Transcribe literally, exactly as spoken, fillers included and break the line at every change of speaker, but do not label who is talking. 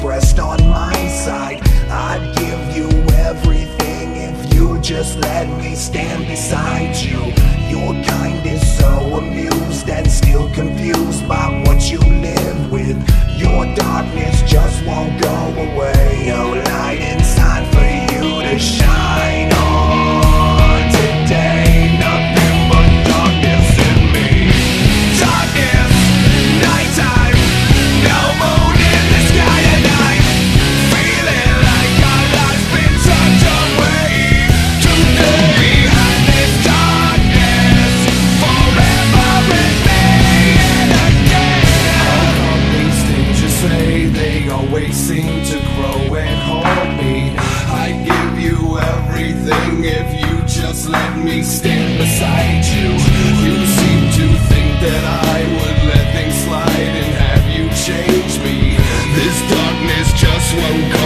pressed on my side. I'd give you everything if you just let me stand beside you. Your kind is so amused and still confused by what you live with. Your darkness just won't go away. No light inside for you to shine on today. Nothing but darkness in me. Darkness, nighttime, no moon in the sky, and I'm feeling like our life's been sucked away today. Behind this darkness, forever and day and again. How come these things you say, they always seem to grow and haunt me? I'd give you everything if you just let me stand beside you. You seem to think that I would let things slide and have you change me. This darkness just won't